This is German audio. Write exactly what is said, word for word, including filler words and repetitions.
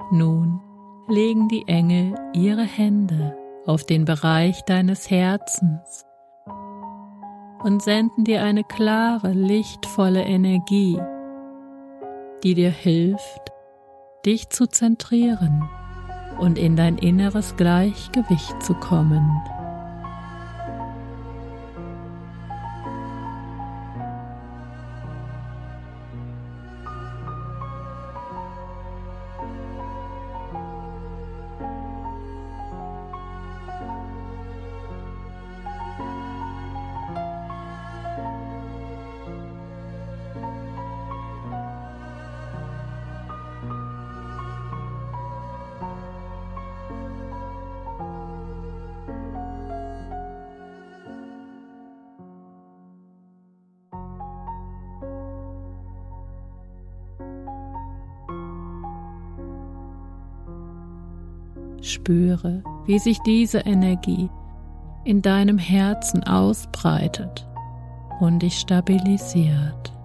Nun legen die Engel ihre Hände auf den Bereich deines Herzens und senden dir eine klare, lichtvolle Energie, die dir hilft, dich zu zentrieren und in dein inneres Gleichgewicht zu kommen. Spüre, wie sich diese Energie in deinem Herzen ausbreitet und dich stabilisiert.